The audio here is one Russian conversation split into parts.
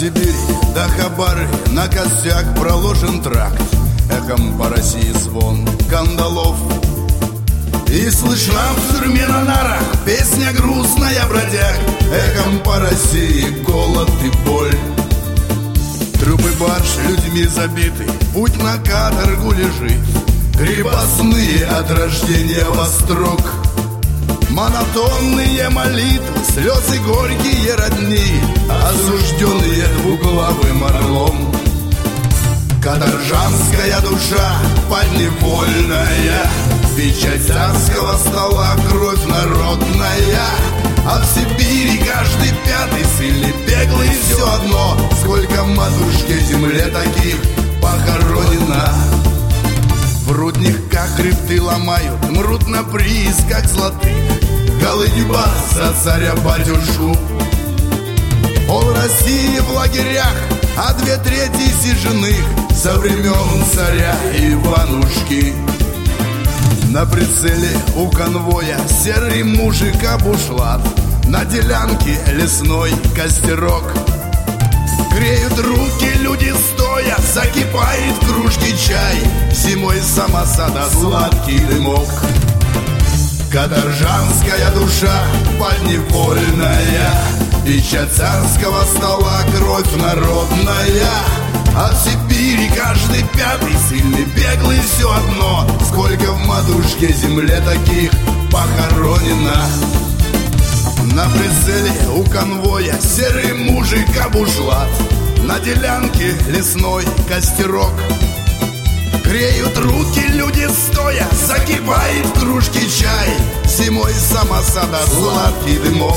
Сибири до Хабары на костяк проложен тракт. Эхом по России звон кандалов. И слышна в тюрьме на нарах песня грустная бродяг. Эхом по России голод и боль. Трубы барж людьми забиты, путь на каторгу лежит. Крепостные от рождения во строк. Монотонные молитвы, слезы горькие родни, осужденные двуглавым орлом. Каторжанская душа подневольная, печать царского стола, кровь народная. А в Сибири каждый пятый сильный, беглый, все одно, сколько матушке земле таких похоронено. В рудниках хребты ломают, мрут на приисках золотых. Голыдьба за царя батюшу. Пол России в лагерях, а 2/3 сиженых со времен царя Иванушки. На прицеле у конвоя серый мужик бушлат, на делянке лесной костерок. Греют руки люди стоя, закипает в кружке чай, зимой с самосада сладкий дымок. Каторжанская душа подневольная, печать царского стола, кровь народная. А в Сибири каждый пятый сильный, беглый, все одно, сколько в матушке земле таких похоронено. На прицеле у конвоя серый мужик бушлат, на делянке лесной костерок. Греют руки люди стоя, закипает в кружке чай, зимой с самосада сладкий дымок.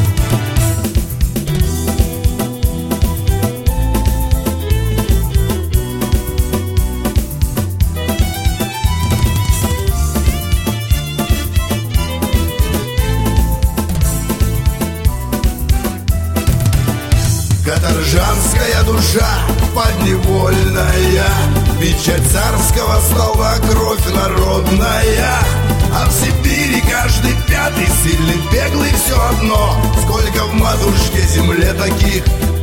Каторжанская душа подневольная, печать царского стола, кровь народная. А в Сибири каждый пятый сильный, беглый, все одно, сколько в матушке земле таких